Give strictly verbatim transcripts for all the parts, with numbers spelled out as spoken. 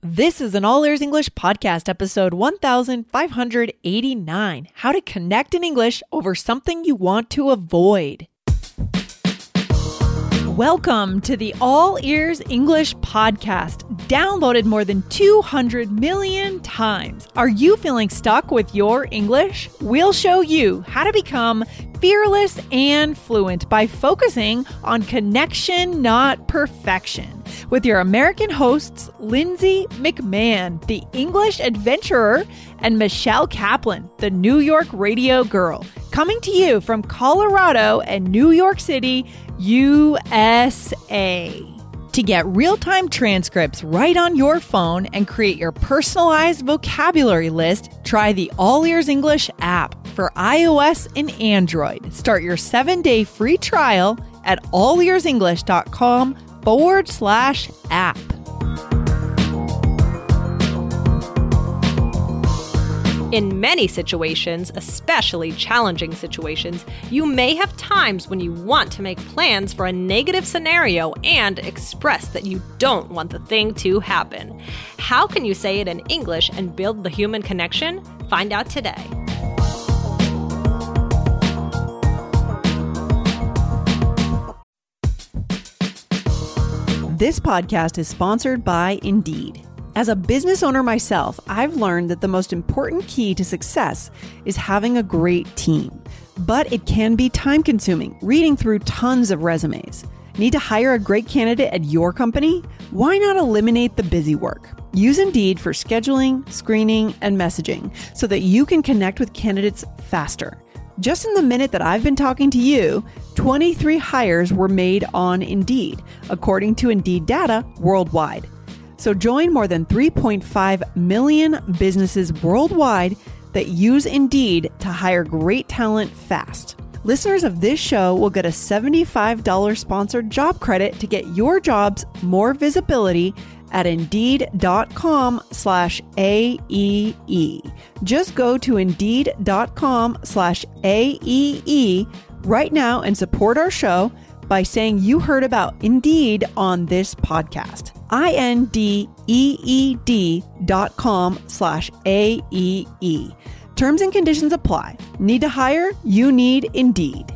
This is an All Ears English podcast, episode one thousand five hundred eighty-nine, How to Connect in English Over Something You Want to Avoid. Welcome to the All Ears English podcast, downloaded more than two hundred million times. Are you feeling stuck with your English? We'll show you how to become fearless and fluent by focusing on connection, not perfection. With your American hosts, Lindsay McMahon, the English adventurer, and Michelle Kaplan, the New York radio girl, coming to you from Colorado and New York City, U S A. To get real-time transcripts right on your phone and create your personalized vocabulary list, try the All Ears English app for iOS and Android. Start your seven-day free trial at allearsenglish.com forward slash app. In many situations, especially challenging situations, you may have times when you want to make plans for a negative scenario and express that you don't want the thing to happen. How can you say it in English and build the human connection? Find out today. This podcast is sponsored by Indeed. As a business owner myself, I've learned that the most important key to success is having a great team. But it can be time-consuming, reading through tons of resumes. Need to hire a great candidate at your company? Why not eliminate the busy work? Use Indeed for scheduling, screening, and messaging so that you can connect with candidates faster. Just in the minute that I've been talking to you, twenty-three hires were made on Indeed, according to Indeed data worldwide. So join more than three point five million businesses worldwide that use Indeed to hire great talent fast. Listeners of this show will get a seventy-five dollars sponsored job credit to get your jobs more visibility at Indeed.com slash AEE. Just go to Indeed.com slash AEE right now and support our show by saying you heard about Indeed on this podcast. I-N-D-E-E-D dot com slash A-E-E. Terms and conditions apply. Need to hire? You need Indeed.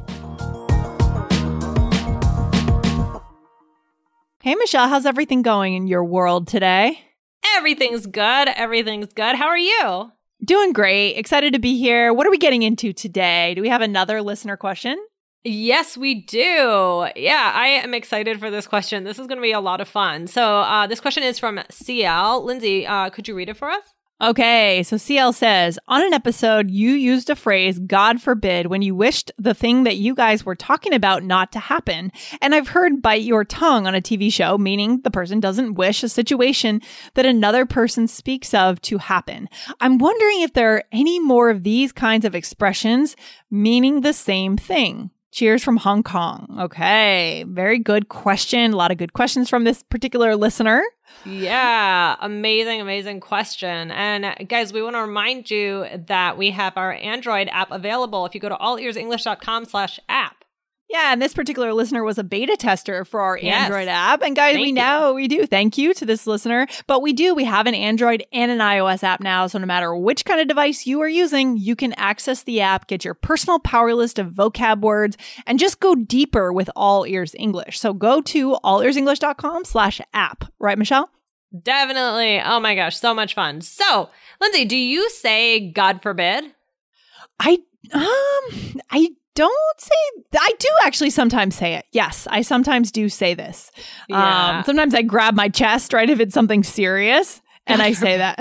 Hey, Michelle, how's everything going in your world today? Everything's good. Everything's good. How are you? Doing great. Excited to be here. What are we getting into today? Do we have another listener question? Yes, we do. Yeah, I am excited for this question. This is going to be a lot of fun. So uh, this question is from C L. Lindsay, uh, could you read it for us? Okay, so C L says, on an episode, you used a phrase, God forbid, when you wished the thing that you guys were talking about not to happen. And I've heard bite your tongue on a T V show, meaning the person doesn't wish a situation that another person speaks of to happen. I'm wondering if there are any more of these kinds of expressions meaning the same thing. Cheers from Hong Kong. Okay, very good question. A lot of good questions from this particular listener. Yeah, amazing, amazing question. And guys, we want to remind you that we have our Android app available if you go to allearsenglish.com slash app. Yeah, and this particular listener was a beta tester for our Yes. Android app. And guys, Thank we you. know we do. Thank you to this listener. But we do. We have an Android and an iOS app now. So no matter which kind of device you are using, you can access the app, get your personal power list of vocab words, and just go deeper with All Ears English. So go to allearsenglish.com slash app. Right, Michelle? Definitely. Oh my gosh, so much fun. So, Lindsay, do you say God forbid? I, um, I don't say, I do actually sometimes say it. Yes, I sometimes do say this. Yeah. Um, sometimes I grab my chest, right, if it's something serious, and I say that.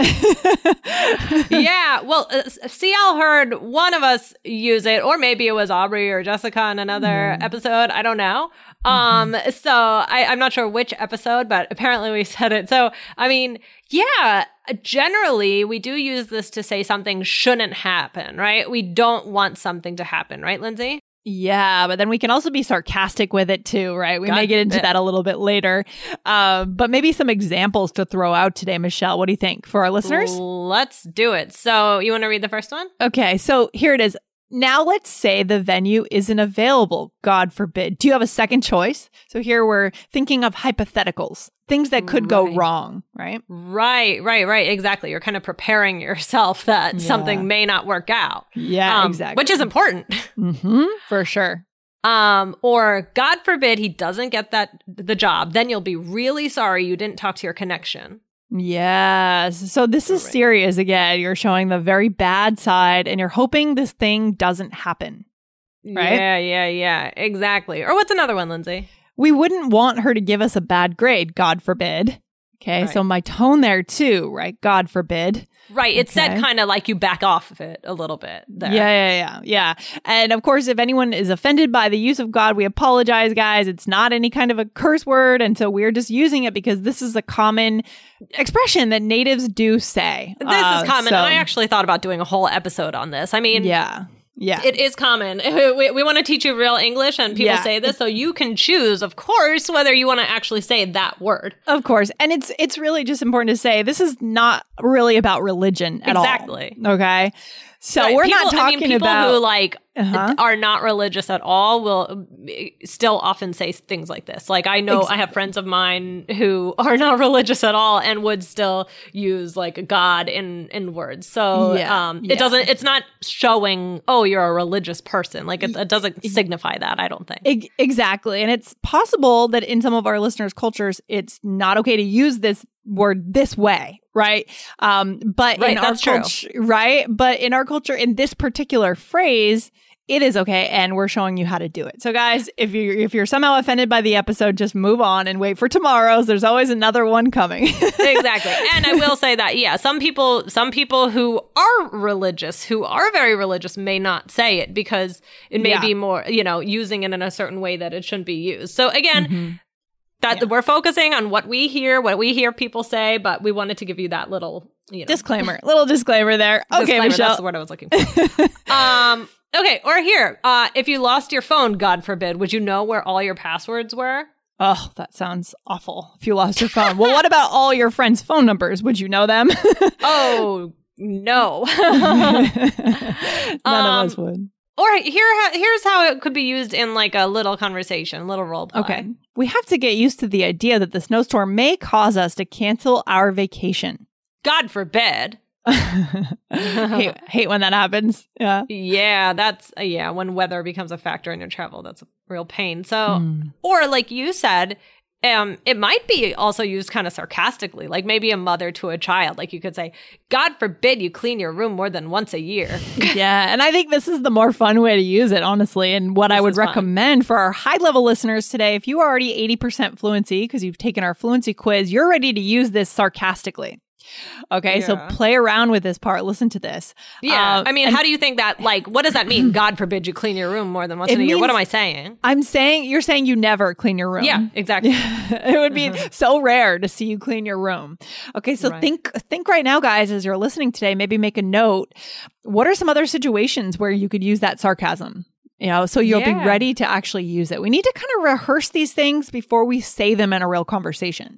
Yeah, well, uh, C L heard one of us use it, or maybe it was Aubrey or Jessica in another Mm. episode. I don't know. Um, so I, I'm not sure which episode, but apparently we said it. So, I mean, yeah, generally we do use this to say something shouldn't happen, right? We don't want something to happen, right, Lindsay? Yeah, but then we can also be sarcastic with it too, right? We God may get into forbid. that a little bit later. Uh, but maybe some examples to throw out today, Michelle. What do you think for our listeners? Let's do it. So you want to read the first one? Okay, so here it is. Now let's say the venue isn't available, God forbid. Do you have a second choice? So here we're thinking of hypotheticals. things that could go Right. wrong, right? Right, right, right. Exactly. You're kind of preparing yourself that Yeah. something may not work out. Yeah, um, exactly. Which is important. Mm-hmm, for sure. Um, or God forbid he doesn't get that the job, then you'll be really sorry you didn't talk to your connection. Yes. So this is Right. serious again. You're showing the very bad side and you're hoping this thing doesn't happen. Right? Yeah, yeah, yeah. Exactly. Or what's another one, Lindsay? We wouldn't want her to give us a bad grade, God forbid. Okay. Right. So my tone there too, right? God forbid. Right. It's Okay. said kind of like you back off of it a little bit there. Yeah, yeah, yeah, yeah. And of course, if anyone is offended by the use of God, we apologize, guys. It's not any kind of a curse word. And so we're just using it because this is a common expression that natives do say. This Uh, is common. so- And I actually thought about doing a whole episode on this. I mean, Yeah. Yeah. it is common. We, we want to teach you real English, and people Yeah. say this, so you can choose, of course, whether you want to actually say that word. Of course. And it's it's really just important to say this is not really about religion at Exactly. all. Okay. So Right. we're People- not talking I mean, people about who like Uh-huh. are not religious at all will still often say things like this. Like I know I have friends of mine who are not religious at all and would still use like God in in words. So Yeah. um, Yeah. it doesn't. It's not showing. Oh, you're a religious person. Like it, it doesn't signify that. I don't think. Eg- Exactly. And it's possible that in some of our listeners' cultures, it's not okay to use this word this way, right? Um, but Right, in our that's true. culture, right? But in our culture, in this particular phrase, it is okay, and we're showing you how to do it. So, guys, if you if you're somehow offended by the episode, just move on and wait for tomorrow's. There's always another one coming. Exactly. And I will say that, yeah, some people some people who are religious, who are very religious, may not say it because it may Yeah. be more, you know, using it in a certain way that it shouldn't be used. So again, Mhm. that Yeah. we're focusing on what we hear, what we hear people say, but we wanted to give you that little, you know, Disclaimer, little disclaimer there. Okay, disclaimer. Michelle. That's the word I was looking for. um, okay, or here, uh, if you lost your phone, God forbid, would you know where all your passwords were? Oh, that sounds awful. If you lost your phone. Well, what about all your friends' phone numbers? Would you know them? Oh, no. None Um, of us would. Or here, here's how it could be used in like a little conversation, a little role play. Okay. We have to get used to the idea that the snowstorm may cause us to cancel our vacation. God forbid. hate, hate when that happens. Yeah. Yeah, that's uh, yeah. When weather becomes a factor in your travel, that's a real pain. So, Mm. or like you said, um, it might be also used kind of sarcastically, like maybe a mother to a child. Like you could say, "God forbid you clean your room more than once a year." Yeah. And I think this is the more fun way to use it, honestly. And what I This would is fun. recommend for our high level listeners today, if you are already eighty percent fluency because you've taken our fluency quiz, you're ready to use this sarcastically. Okay. So Yeah. play around with this part. Listen to this. Yeah, Uh, I mean, and how do you think that? Like, what does that mean? God forbid you clean your room more than once It in a year. What means- am I saying? I'm saying, you're saying you never clean your room. Yeah, exactly. It would be so rare to see you clean your room. Okay, so Right. think think right now, guys, as you're listening today, maybe make a note. What are some other situations where you could use that sarcasm? You know, so you'll Yeah. be ready to actually use it. We need to kind of rehearse these things before we say them in a real conversation.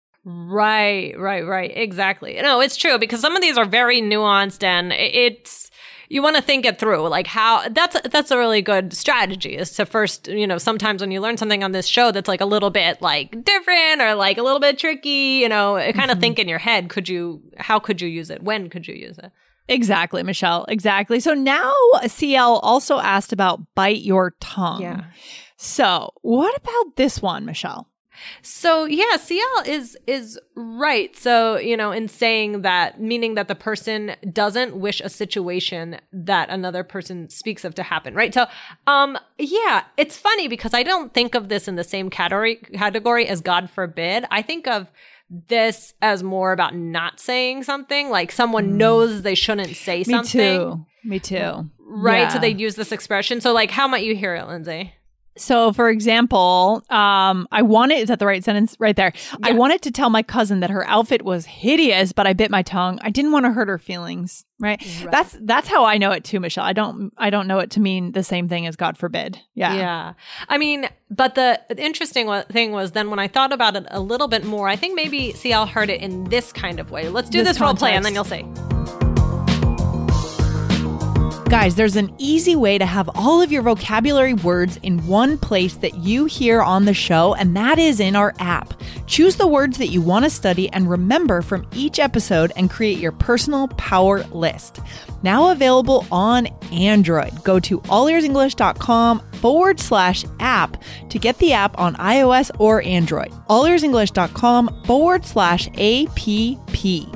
Right, right, right. Exactly. No, it's true because some of these are very nuanced and i- it's you want to think it through. Like how that's that's a really good strategy is to first, you know, sometimes when you learn something on this show that's like a little bit like different or like a little bit tricky, you know, kind of think in your head, could you how could you use it? When could you use it? Exactly, Michelle. Exactly. So now C L also asked about bite your tongue. Yeah. So what about this one, Michelle? So yeah, C L is is right. So, you know, in saying that, meaning that the person doesn't wish a situation that another person speaks of to happen, right? So, um, yeah, it's funny because I don't think of this in the same category category as God forbid. I think of this as more about not saying something, like someone knows they shouldn't say Me something. too. Me too. Right. So Yeah. they use this expression. So like, how might you hear it, Lindsay? So, for example, um, I wanted, is that the right sentence? Right there. I Yeah. wanted to tell my cousin that her outfit was hideous, but I bit my tongue. I didn't want to hurt her feelings. Right? Right. That's, that's how I know it too, Michelle. I don't, I don't know it to mean the same thing as God forbid. Yeah. Yeah. I mean, but the interesting wa- thing was then when I thought about it a little bit more, I think maybe C L heard it in this kind of way. Let's do This this, role play and then context. you'll see. Guys, there's an easy way to have all of your vocabulary words in one place that you hear on the show, and that is in our app. Choose the words that you want to study and remember from each episode and create your personal power list. Now available on Android. Go to allearsenglish.com forward slash app to get the app on iOS or Android. allearsenglish.com forward slash app.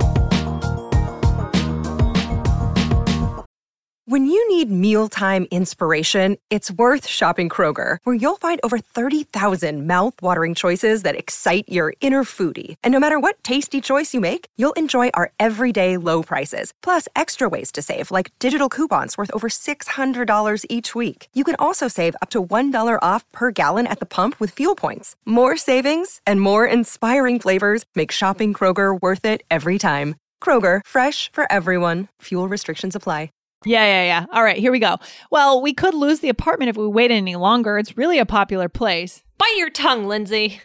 When you need mealtime inspiration, it's worth shopping Kroger, where you'll find over thirty thousand mouth-watering choices that excite your inner foodie. And no matter what tasty choice you make, you'll enjoy our everyday low prices, plus extra ways to save, like digital coupons worth over six hundred dollars each week. You can also save up to one dollar off per gallon at the pump with fuel points. More savings and more inspiring flavors make shopping Kroger worth it every time. Kroger, fresh for everyone. Fuel restrictions apply. Yeah, yeah, yeah. All right, here we go. Well, we could lose the apartment if we wait any longer. It's really a popular place. Bite your tongue, Lindsay.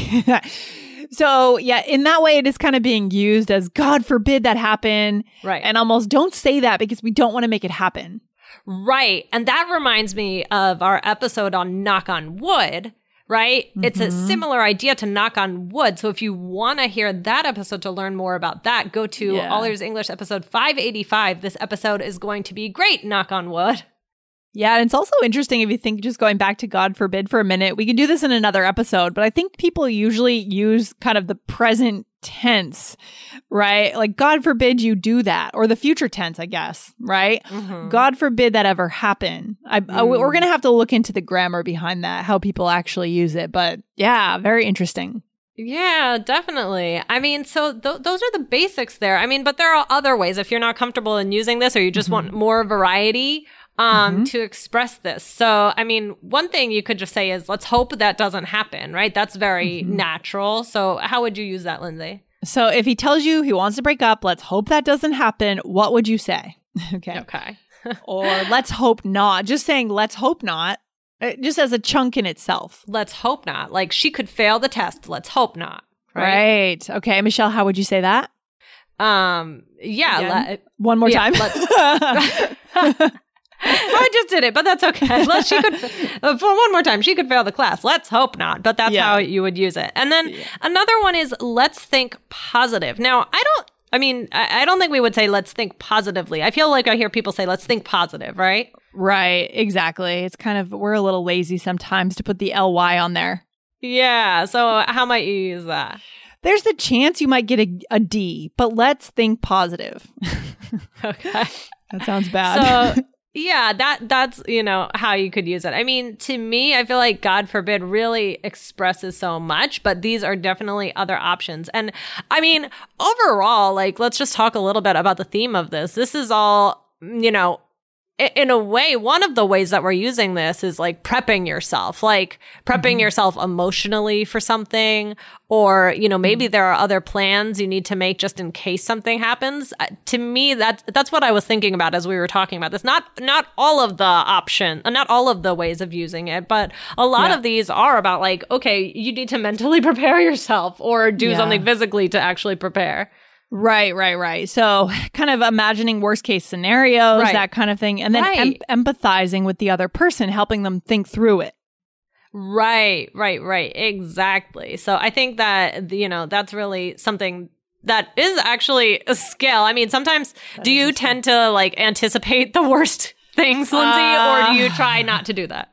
So, yeah, in that way, it is kind of being used as, God forbid that happen. Right. And almost don't say that because we don't want to make it happen. Right. And that reminds me of our episode on Knock on Wood, right? Mm-hmm. It's a similar idea to Knock on Wood. So if you want to hear that episode to learn more about that, go to Yeah. All Ears English episode five eighty-five. This episode is going to be great, knock on wood. Yeah, and it's also interesting if you think, just going back to God forbid for a minute, we can do this in another episode, but I think people usually use kind of the present tense, right? Like, God forbid you do that, or the future tense, I guess, right? Mm-hmm. God forbid that ever happen. I, Mm. I, we're going to have to look into the grammar behind that, how people actually use it, but yeah, very interesting. Yeah, definitely. I mean, so th- those are the basics there. I mean, but there are other ways if you're not comfortable in using this, or you just Mm-hmm. want more variety um, Mhm. to express this. So, I mean, one thing you could just say is, let's hope that doesn't happen, right? That's very Mhm. natural. So how would you use that, Lindsay? So if he tells you he wants to break up, let's hope that doesn't happen, what would you say? Okay. Okay. Or let's hope not. Just saying let's hope not, uh, just as a chunk in itself. Let's hope not. Like, she could fail the test. Let's hope not. Right. Right. Okay. Michelle, how would you say that? Um, yeah. Again? Let, One more Yeah, time. I just did it, but that's okay. Let, she could, uh, for one more time, she could fail the class. Let's hope not, but that's Yeah. how you would use it. And then Yeah. another one is let's think positive. Now, I don't, I mean, I, I don't think we would say let's think positively. I feel like I hear people say let's think positive, right? Right. Exactly. It's kind of, we're a little lazy sometimes to put the L Y on there. Yeah. So how might you use that? There's the chance you might get a, a D, but let's think positive. Okay. That sounds bad. So yeah, that that's, you know, how you could use it. I mean, to me, I feel like God forbid really expresses so much, but these are definitely other options. And I mean, overall, like, let's just talk a little bit about the theme of this. This is all, you know, i- in a way, one of the ways that we're using this is like prepping yourself, like prepping Mm-hmm. yourself emotionally for something, or, you know, maybe there are other plans you need to make just in case something happens. Uh, to me, that that's what I was thinking about as we were talking about this. Not not all of the option, uh, not all of the ways of using it, but a lot Yeah. of these are about like, okay, you need to mentally prepare yourself or do Yeah. something physically to actually prepare. Right, right, right. So kind of imagining worst case scenarios, Right. that kind of thing. And then Right. em- empathizing with the other person, helping them think through it. Right, right, right. Exactly. So I think that, you know, that's really something that is actually a skill. I mean, sometimes do you tend to like anticipate the worst things, Lindsay, Uh, or do you try not to do that?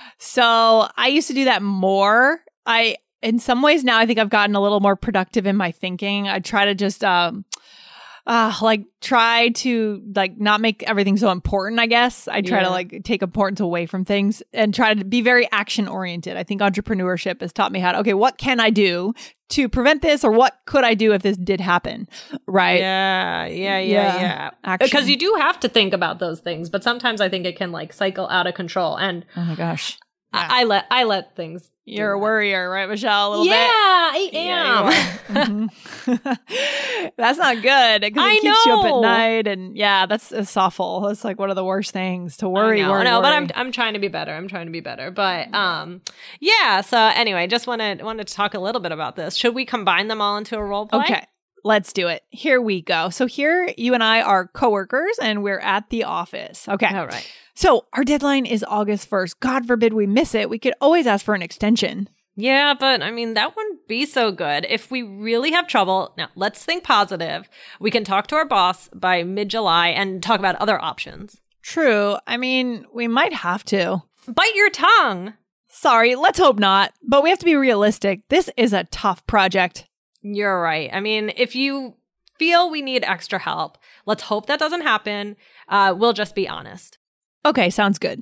So I used to do that more. I, in some ways now, I think I've gotten a little more productive in my thinking. I try to just, um, uh, like try to like not make everything so important, I guess. I try Yeah. to like take importance away from things and try to be very action oriented. I think entrepreneurship has taught me how to, okay, what can I do to prevent this, or what could I do if this did happen? Right. Yeah, yeah, yeah, Yeah. yeah. Action. Because you do have to think about those things, but sometimes I think it can like cycle out of control. And Oh my gosh. Yeah. I, I let I let things. do You're a that. worrier, right, Michelle? A little Yeah, bit. I Yeah, am. you are. Mhm. That's not good because it I keeps you up know. at night, and yeah, that's, that's awful. That's like one of the worst things to I worry. know, worry, no, but worry. I'm I'm trying to be better. I'm trying to be better. But um, yeah. So anyway, just wanted wanted to talk a little bit about this. Should we combine them all into a role play? Okay, Let's do it. Here we go. So here you and I are coworkers and we're at the office. Okay. All right. So our deadline is August first. God forbid we miss it. We could always ask for an extension. Yeah, but I mean, that wouldn't be so good. If we really have trouble, now let's think positive. We can talk to our boss by mid-July and talk about other options. True. I mean, we might have to. Bite your tongue. Sorry, let's hope not. But we have to be realistic. This is a tough project. You're right. I mean, if you feel we need extra help, let's hope that doesn't happen. Uh, we'll just be honest. Okay, sounds good.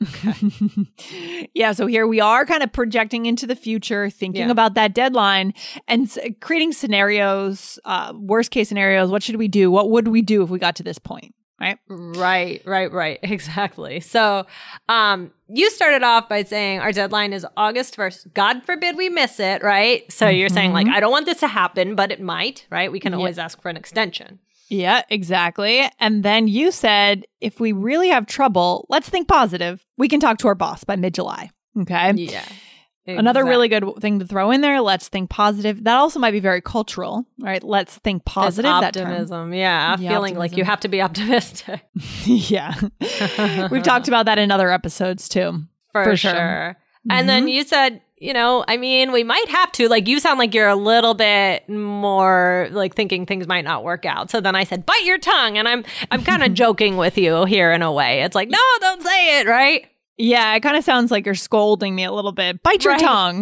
Yeah, so here we are kind of projecting into the future, thinking Yeah. about that deadline and s- creating scenarios, uh, worst case scenarios. What should we do? What would we do if we got to this point? Right? Right, right, right. Exactly. So um, you started off by saying our deadline is August first. God forbid we miss it, right? So you're saying like, I don't want this to happen, but it might, right? We can always ask for an extension. Yeah, exactly. And then you said, if we really have trouble, let's think positive. We can talk to our boss by mid-July. Okay. Yeah. Another exactly. really good thing to throw in there, let's think positive. That also might be very cultural, right? Let's think positive. It's that term. optimism. Yeah. Yeah, Feeling like you optimism. have to be optimistic. Yeah. We've talked about that in other episodes too. For, For sure. sure. And then you said, you know, I mean, we might have to, like, you sound like you're a little bit more like thinking things might not work out. So then I said, bite your tongue. And I'm, I'm kind of joking with you here in a way. It's like, no, don't say it. Right. Yeah, it kind of sounds like you're scolding me a little bit. Bite your Right. tongue.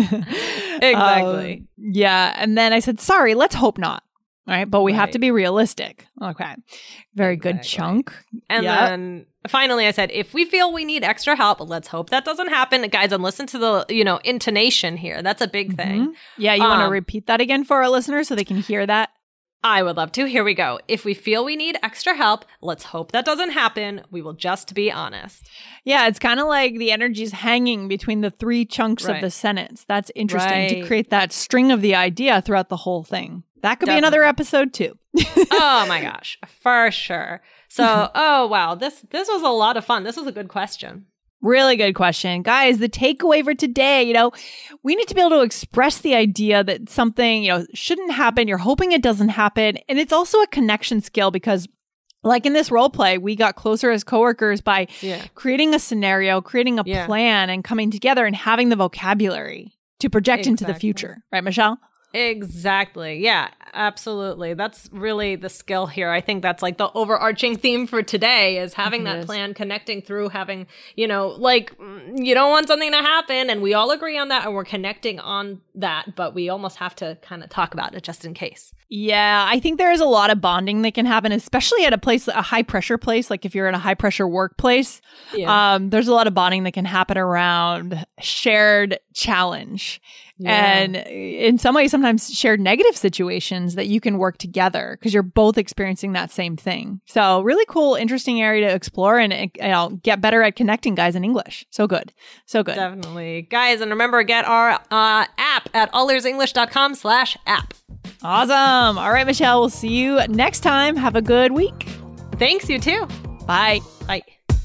Exactly. Um, yeah. And then I said, sorry, let's hope not. All right. But we have Right. to be realistic. Okay. Very good Exactly. chunk. And Yeah. then finally I said, if we feel we need extra help, let's hope that doesn't happen. Guys, and listen to the, you know, intonation here. That's a big thing. Mhm. Yeah. You want to Um, repeat that again for our listeners so they can hear that? I would love to. Here we go. If we feel we need extra help, let's hope that doesn't happen. We will just be honest. Yeah, it's kind of like the energy's hanging between the three chunks Right. of the sentence. That's interesting to Right. create that string of the idea throughout the whole thing. That could be another episode too. Oh my gosh, for sure. So, oh wow, this this was a lot of fun. This was a good question. Really good question. Guys, the takeaway for today, you know, we need to be able to express the idea that something, you know, shouldn't happen. You're hoping it doesn't happen. And it's also a connection skill because like in this role play, we got closer as coworkers by Yeah. creating a scenario, creating a Yeah. plan and coming together and having the vocabulary to project into the Exactly. future. Right, Michelle? Exactly. Yeah, absolutely. That's really the skill here. I think that's like the overarching theme for today is having It that is. plan, connecting through, having, you know, like mm, you don't want something to happen and we all agree on that and we're connecting on that, but we almost have to kind of talk about it just in case. Yeah, I think there is a lot of bonding that can happen, especially at a place, a high pressure place. Like if you're in a high pressure workplace, Yeah. um, there's a lot of bonding that can happen around shared challenge. Yeah. And in some ways, sometimes shared negative situations that you can work together because you're both experiencing that same thing. So really cool, interesting area to explore and you know, get better at connecting guys in English. So good. So good. Definitely. Guys, and remember, get our uh, app at allearsenglish.com slash app. Awesome. All right, Michelle, we'll see you next time. Have a good week. Thanks, you too. Bye. Bye.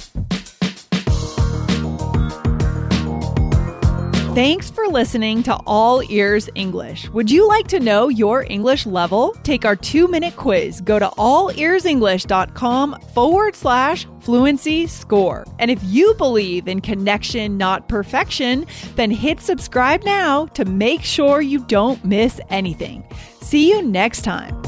Thanks for listening to All Ears English. Would you like to know your English level? Take our two-minute quiz. Go to allearsenglish.com forward slash fluency score. And if you believe in connection, not perfection, then hit subscribe now to make sure you don't miss anything. See you next time.